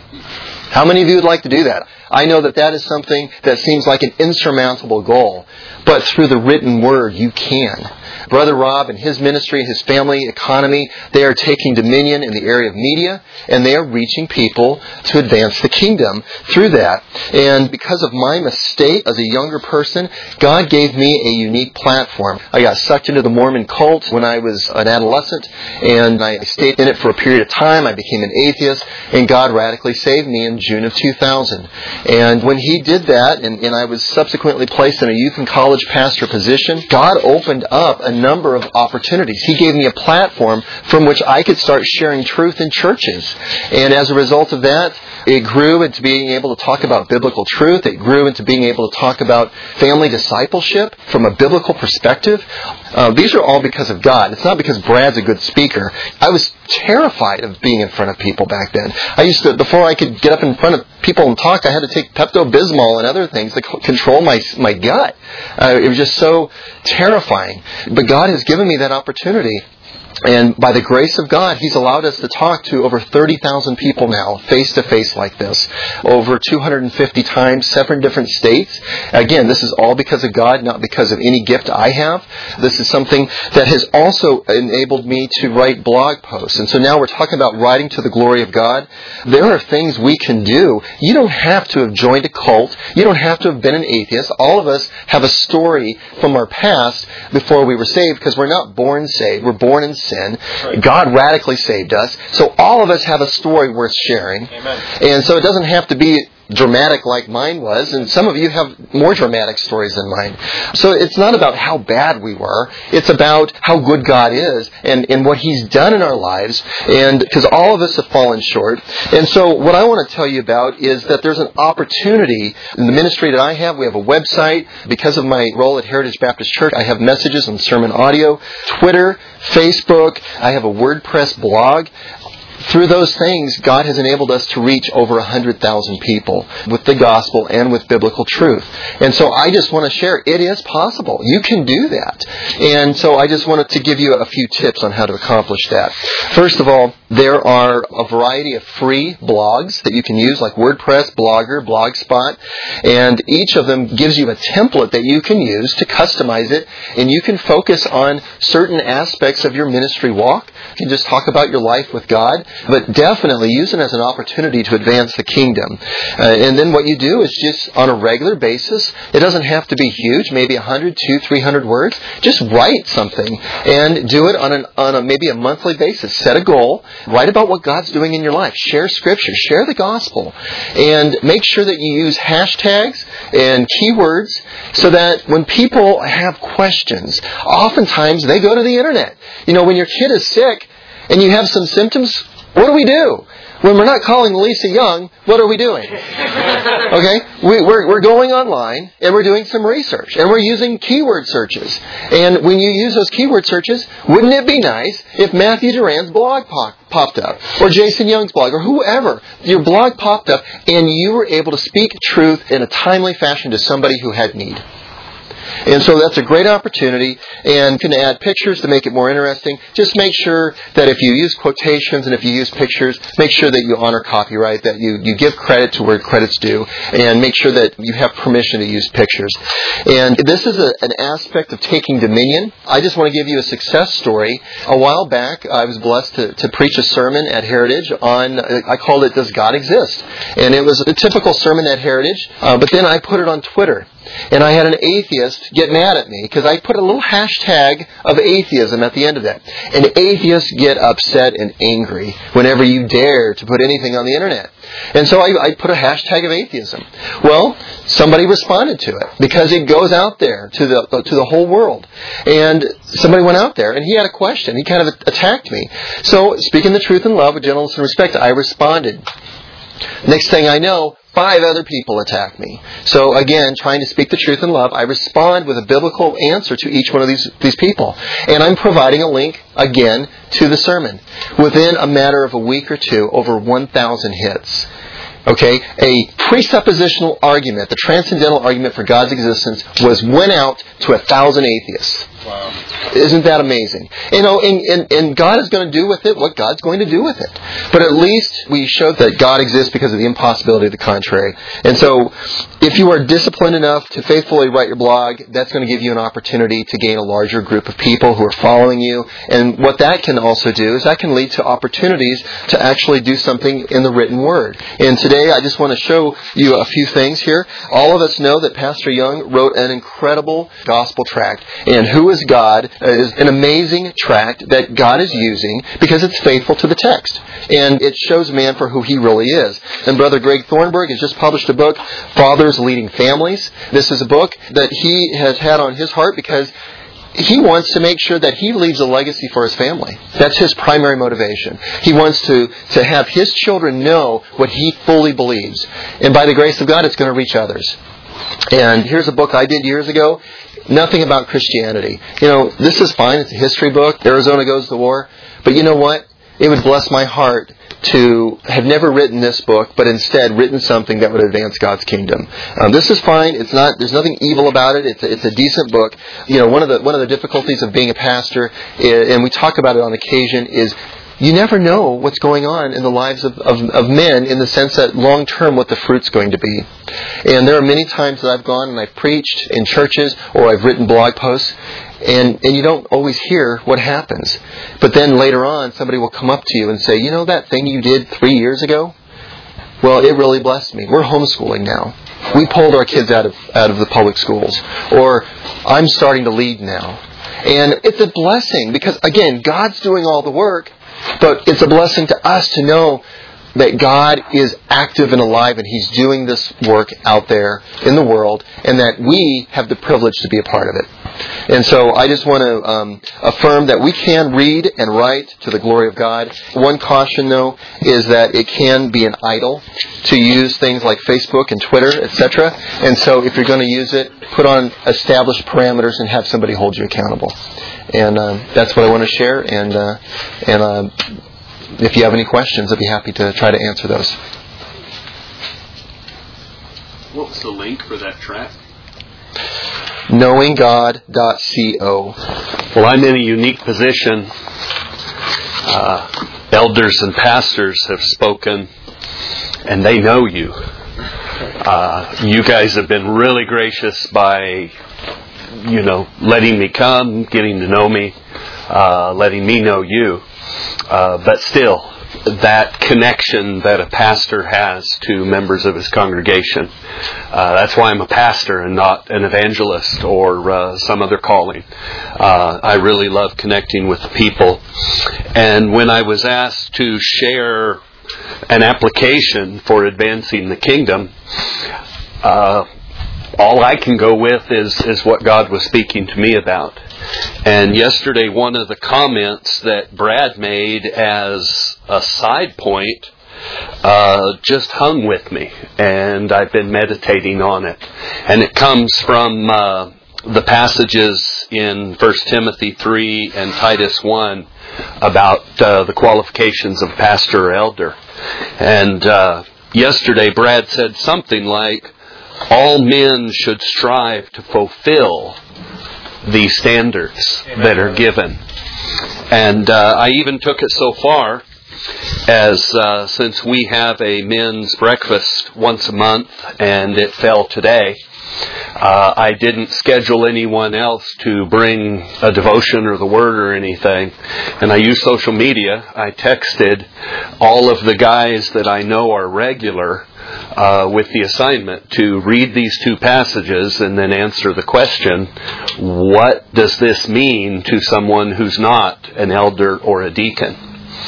How many of you would like to do that? I know that that is something that seems like an insurmountable goal, but through the written word, you can. Brother Rob and his ministry, his family, economy, they are taking dominion in the area of media, and they are reaching people to advance the kingdom through that. And because of my mistake as a younger person, God gave me a unique platform. I got sucked into the Mormon cult when I was an adolescent, and I stayed in it for a period of time. I became an atheist, and God radically saved me in June of two thousand. And when He did that, and, and I was subsequently placed in a youth and college pastor position, God opened up a number of opportunities. He gave me a platform from which I could start sharing truth in churches. And as a result of that, it grew into being able to talk about biblical truth. It grew into being able to talk about family discipleship from a biblical perspective. Uh, these are all because of God. It's not because Brad's a good speaker. I was terrified of being in front of people back then. I used to, before I could get up in front of people and talk, I had to take Pepto-Bismol and other things to c- control my my gut. Uh, it was just so terrifying. But God has given me that opportunity. And by the grace of God, He's allowed us to talk to over thirty thousand people now, face-to-face like this, over two hundred fifty times, seven different states. Again, this is all because of God, not because of any gift I have. This is something that has also enabled me to write blog posts. And so now we're talking about writing to the glory of God. There are things we can do. You don't have to have joined a cult. You don't have to have been an atheist. All of us have a story from our past before we were saved, because we're not born saved. We're born in sin. God radically saved us. So all of us have a story worth sharing. Amen. And so it doesn't have to be dramatic like mine was, and some of you have more dramatic stories than mine. So it's not about how bad we were. It's about how good God is and, and what He's done in our lives, and because all of us have fallen short. And so what I want to tell you about is that there's an opportunity in the ministry that I have. We have a website. Because of my role at Heritage Baptist Church, I have messages and sermon audio, Twitter, Facebook. I have a WordPress blog. through those things, God has enabled us to reach over one hundred thousand people with the gospel and with biblical truth. And so I just want to share, it is possible. You can do that. And so I just wanted to give you a few tips on how to accomplish that. First of all, there are a variety of free blogs that you can use, like WordPress, Blogger, Blogspot, and each of them gives you a template that you can use to customize it, and you can focus on certain aspects of your ministry walk. You can just talk about your life with God, but definitely use it as an opportunity to advance the kingdom. Uh, and then what you do is just on a regular basis, it doesn't have to be huge, maybe one hundred, two hundred, three hundred words, just write something and do it on, an, on a maybe a monthly basis. Set a goal. Write about what God's doing in your life. Share Scripture. Share the gospel. And make sure that you use hashtags and keywords so that when people have questions, oftentimes they go to the internet. You know, when your kid is sick and you have some symptoms, what do we do? When we're not calling Lisa Young, what are we doing? Okay? We, we're, we're going online and we're doing some research and we're using keyword searches. And when you use those keyword searches, wouldn't it be nice if Matthew Duran's blog pop, popped up or Jason Young's blog or whoever, your blog popped up and you were able to speak truth in a timely fashion to somebody who had need. And so that's a great opportunity, and you can add pictures to make it more interesting. Just make sure that if you use quotations and if you use pictures, make sure that you honor copyright, that you, you give credit to where credit's due, and make sure that you have permission to use pictures. And this is a, an aspect of taking dominion. I just want to give you a success story. A while back, I was blessed to, to preach a sermon at Heritage on, I called it, Does God Exist? And it was a typical sermon at Heritage, uh, but then I put it on Twitter. And I had an atheist get mad at me because I put a little hashtag of atheism at the end of that. And atheists get upset and angry whenever you dare to put anything on the internet. And so I, I put a hashtag of atheism. Well, somebody responded to it because it goes out there to the to the whole world. And somebody went out there and he had a question. He kind of attacked me. So, speaking the truth in love with gentleness and respect, I responded. Next thing I know, five other people attack me. So again, trying to speak the truth in love, I respond with a biblical answer to each one of these, these people. And I'm providing a link, again, to the sermon. Within a matter of a week or two, over one thousand hits. Okay? A presuppositional argument, the transcendental argument for God's existence, was went out to a thousand atheists. Wow. Isn't that amazing? You know, and, and, and God is going to do with it what God's going to do with it. But at least we showed that God exists because of the impossibility of the contrary. And so, if you are disciplined enough to faithfully write your blog, that's going to give you an opportunity to gain a larger group of people who are following you. And what that can also do is that can lead to opportunities to actually do something in the written word. And today I just want to show you a few things here. All of us know that Pastor Young wrote an incredible gospel tract. And Who is God is an amazing tract that God is using because it's faithful to the text. And it shows man for who he really is. And Brother Greg Thornburg has just published a book, Fathers Leading Families. This is a book that he has had on his heart because he wants to make sure that he leaves a legacy for his family. That's his primary motivation. He wants to, to have his children know what he fully believes. And by the grace of God, it's going to reach others. And here's a book I did years ago. Nothing about Christianity. You know, this is fine. It's a history book. Arizona Goes to War. But you know what? It would bless my heart to have never written this book, but instead written something that would advance God's kingdom. Um, this is fine. It's not. There's nothing evil about it. It's a, it's a decent book. You know, one of the one of the difficulties of being a pastor, is, and we talk about it on occasion, is you never know what's going on in the lives of, of, of men in the sense that long term what the fruit's going to be. And there are many times that I've gone and I've preached in churches or I've written blog posts and, and you don't always hear what happens. But then later on somebody will come up to you and say, you know that thing you did three years ago? Well, it really blessed me. We're homeschooling now. We pulled our kids out of out of the public schools. Or I'm starting to lead now. And it's a blessing because, again, God's doing all the work. But it's a blessing to us to know that God is active and alive and He's doing this work out there in the world and that we have the privilege to be a part of it. And so I just want to um, affirm that we can read and write to the glory of God. One caution, though, is that it can be an idol to use things like Facebook and Twitter, et cetera. And so if you're going to use it, put on established parameters and have somebody hold you accountable. And uh, that's what I want to share. And uh, and uh, if you have any questions, I'd be happy to try to answer those. What was the link for that track? knowing god dot co. Well, I'm in a unique position. Uh, elders and pastors have spoken, and they know you. Uh, you guys have been really gracious by, you know, letting me come, getting to know me, uh, letting me know you. Uh, but still, that connection that a pastor has to members of his congregation. Uh, that's why I'm a pastor and not an evangelist or uh, some other calling. Uh, I really love connecting with the people. And when I was asked to share an application for advancing the kingdom, uh, all I can go with is, is what God was speaking to me about. And yesterday, one of the comments that Brad made as a side point uh, just hung with me, and I've been meditating on it. And it comes from uh, the passages in First Timothy three and Titus one about uh, the qualifications of pastor or elder. And uh, yesterday, Brad said something like, all men should strive to fulfill the standards that are given. And uh, I even took it so far as uh, since we have a men's breakfast once a month and it fell today, uh, I didn't schedule anyone else to bring a devotion or the word or anything. And I used social media. I texted all of the guys that I know are regular Uh, with the assignment to read these two passages and then answer the question, what does this mean to someone who's not an elder or a deacon?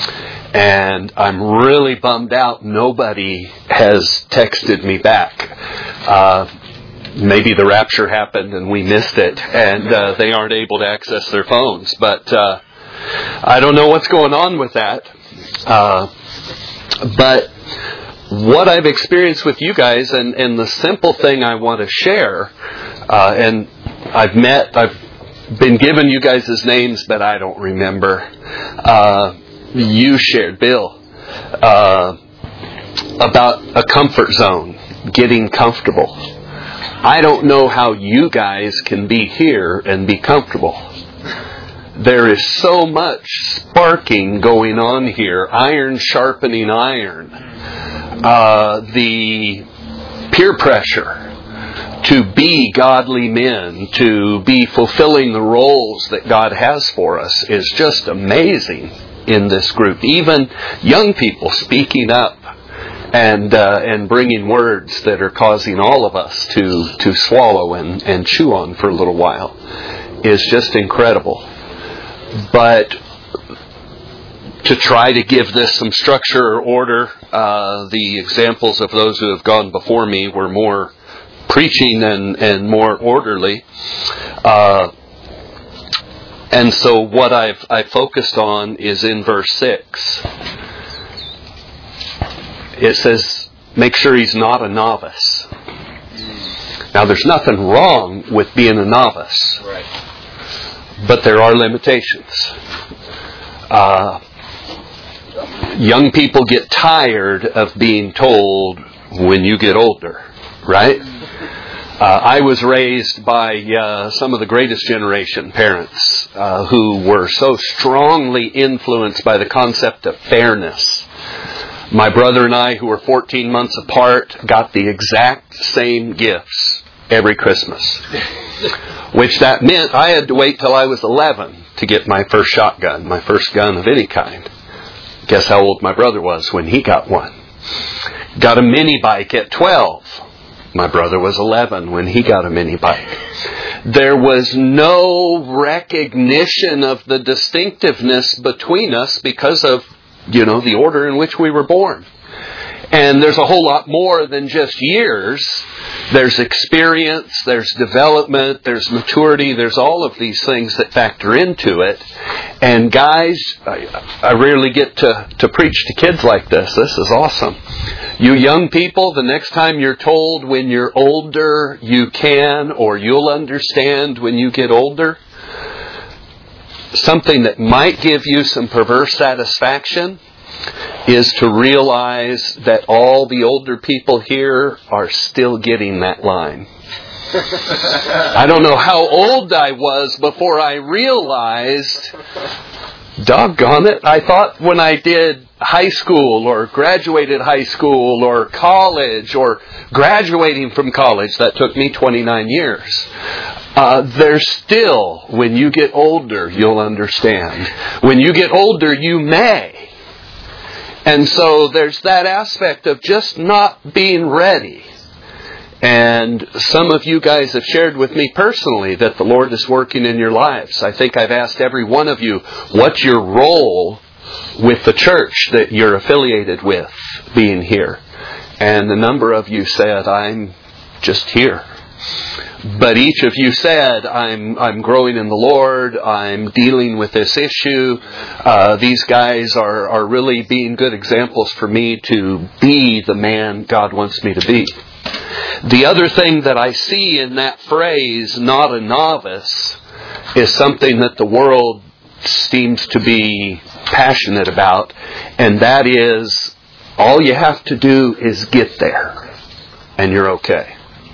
And I'm really bummed out nobody has texted me back. Uh, maybe the rapture happened and we missed it and uh, they aren't able to access their phones. But uh, I don't know what's going on with that. Uh, but what I've experienced with you guys, and, and the simple thing I want to share, uh, and I've met, I've been given you guys' names, but I don't remember. Uh, you shared, Bill, uh, about a comfort zone, getting comfortable. I don't know how you guys can be here and be comfortable. There is so much sparking going on here, iron sharpening iron. Uh, the peer pressure to be godly men, to be fulfilling the roles that God has for us is just amazing in this group. Even young people speaking up and uh, and bringing words that are causing all of us to, to swallow and, and chew on for a little while is just incredible. But to try to give this some structure or order, uh, the examples of those who have gone before me were more preaching and, and more orderly. Uh, and so what I've I focused on is in verse six. It says, make sure he's not a novice. Now there's nothing wrong with being a novice. Right. But there are limitations. Uh, young people get tired of being told when you get older, right? Uh, I was raised by uh, some of the greatest generation parents uh, who were so strongly influenced by the concept of fairness. My brother and I, who were fourteen months apart, got the exact same gifts every Christmas. Which that meant I had to wait till I was eleven to get my first shotgun, my first gun of any kind. Guess how old my brother was when he got one. Got a mini bike at twelve. My brother was eleven when he got a mini bike. There was no recognition of the distinctiveness between us because of, you know, the order in which we were born. And there's a whole lot more than just years. There's experience, there's development, there's maturity, there's all of these things that factor into it. And guys, I, I rarely get to, to preach to kids like this. This is awesome. You young people, the next time you're told when you're older you can or you'll understand when you get older, something that might give you some perverse satisfaction is to realize that all the older people here are still getting that line. I don't know how old I was before I realized, doggone it, I thought when I did high school or graduated high school or college or graduating from college, that took me twenty-nine years. Uh, there's still, when you get older, you'll understand. When you get older, you may. And so there's that aspect of just not being ready. And some of you guys have shared with me personally that the Lord is working in your lives. I think I've asked every one of you, what's your role with the church that you're affiliated with being here? And a number of you said, I'm just here. But each of you said, I'm I'm growing in the Lord, I'm dealing with this issue. Uh, these guys are, are really being good examples for me to be the man God wants me to be. The other thing that I see in that phrase, not a novice, is something that the world seems to be passionate about, and that is, all you have to do is get there, and you're okay.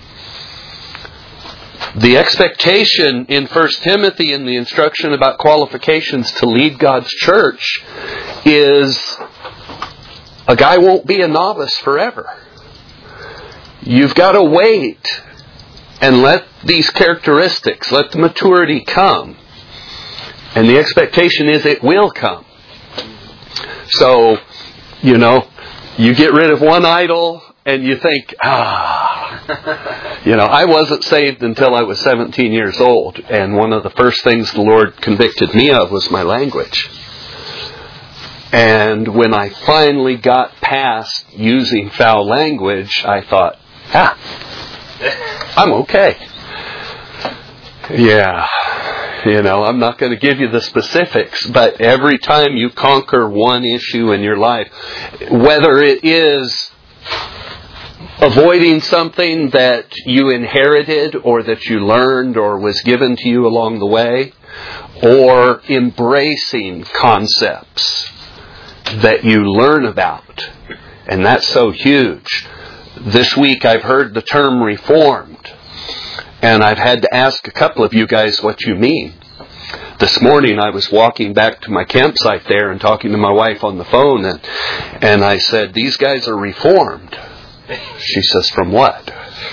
The expectation in First Timothy in the instruction about qualifications to lead God's church is a guy won't be a novice forever. You've got to wait and let these characteristics, let the maturity come. And the expectation is it will come. So, you know, you get rid of one idol and you think, ah, you know, I wasn't saved until I was seventeen years old. And one of the first things the Lord convicted me of was my language. And when I finally got past using foul language, I thought, ah, I'm okay. Yeah, you know, I'm not going to give you the specifics, but every time you conquer one issue in your life, whether it is avoiding something that you inherited or that you learned or was given to you along the way, or embracing concepts that you learn about, and that's so huge. This week I've heard the term reformed, and I've had to ask a couple of you guys what you mean. This morning I was walking back to my campsite there and talking to my wife on the phone, and, and I said, these guys are reformed. She says, from what?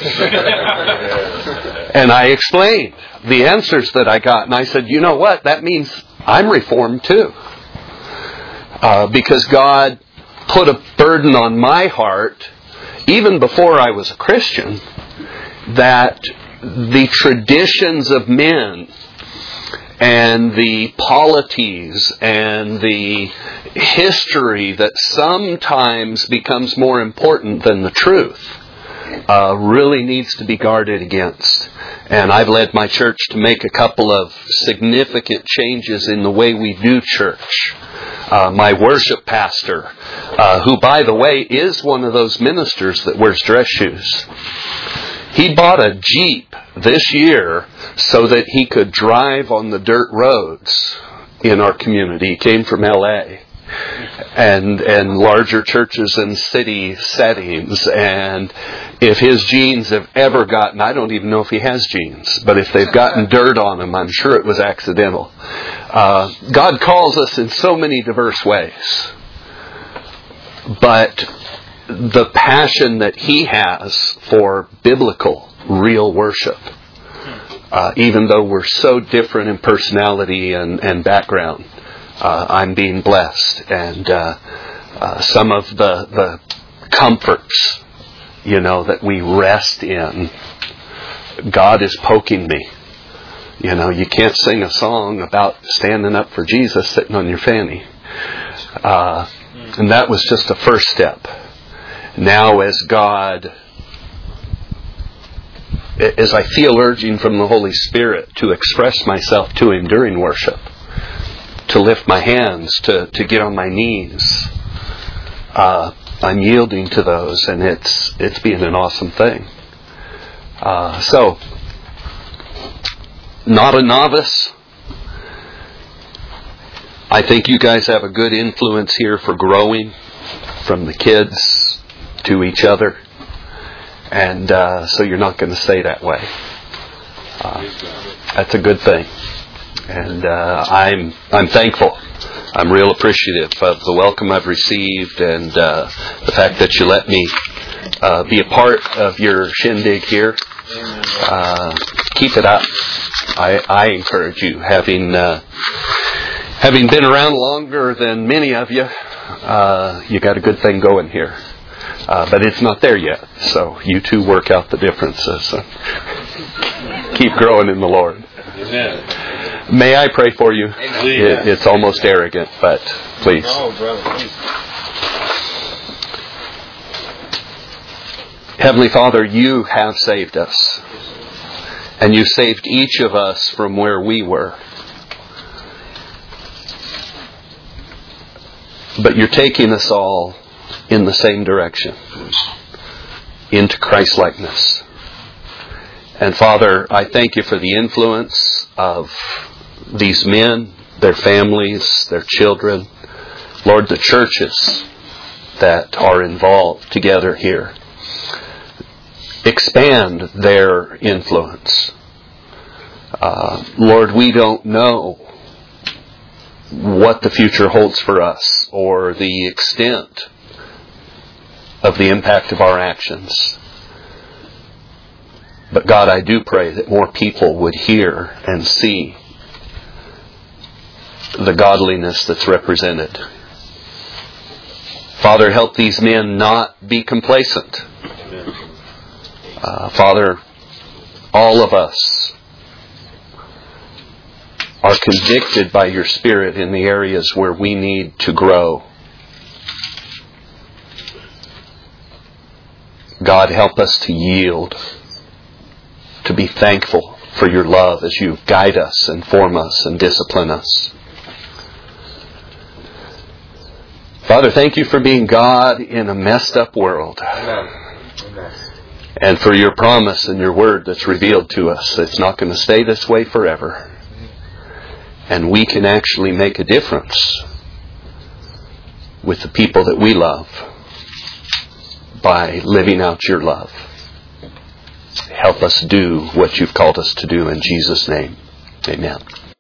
And I explained the answers that I got, and I said, you know what? That means I'm reformed too. Uh, because God put a burden on my heart, even before I was a Christian, that the traditions of men and the polities and the history that sometimes becomes more important than the truth uh, really needs to be guarded against. And I've led my church to make a couple of significant changes in the way we do church. Uh, my worship pastor, uh, who, by the way, is one of those ministers that wears dress shoes. He bought a Jeep this year so that he could drive on the dirt roads in our community. He came from L A and and larger churches and city settings. And if his jeans have ever gotten, I don't even know if he has jeans, but if they've gotten dirt on them, I'm sure it was accidental. Uh, God calls us in so many diverse ways. But the passion that He has for biblical, real worship, uh, even though we're so different in personality and, and background, uh, I'm being blessed. And uh, uh, some of the, the comforts, you know, that we rest in, God is poking me. You know, you can't sing a song about standing up for Jesus sitting on your fanny. Uh, and that was just a first step. Now as God, as I feel urging from the Holy Spirit to express myself to Him during worship, to lift my hands, to, to get on my knees, uh, I'm yielding to those, and it's it's being an awesome thing. Uh, so, not a novice. I think you guys have a good influence here for growing from the kids to each other. And uh, so you're not going to stay that way. Uh, that's a good thing. And uh, I'm I'm thankful. I'm real appreciative of the welcome I've received and uh, the fact that you let me uh, be a part of your shindig here. Uh, keep it up. I, I encourage you, having uh, having been around longer than many of you, uh, you got a good thing going here. Uh, but it's not there yet, so you two work out the differences. Keep growing in the Lord. Amen. May I pray for you? It, it's almost arrogant, but please. Oh, brother, please. Heavenly Father, you have saved us. And you saved each of us from where we were. But you're taking us all in the same direction, into Christ-likeness. And Father, I thank you for the influence of these men, their families, their children, Lord, the churches that are involved together here. Expand their influence. Uh, Lord, we don't know what the future holds for us or the extent of the impact of our actions. But God, I do pray that more people would hear and see the godliness that's represented. Father, help these men not be complacent. Uh, Father, all of us are convicted by your Spirit in the areas where we need to grow. God, help us to yield, to be thankful for your love as you guide us and form us and discipline us. Father, thank you for being God in a messed up world. Amen. Amen. And for your promise and your word that's revealed to us. It's not going to stay this way forever. And we can actually make a difference with the people that we love by living out your love. Help us do what you've called us to do in Jesus' name. Amen.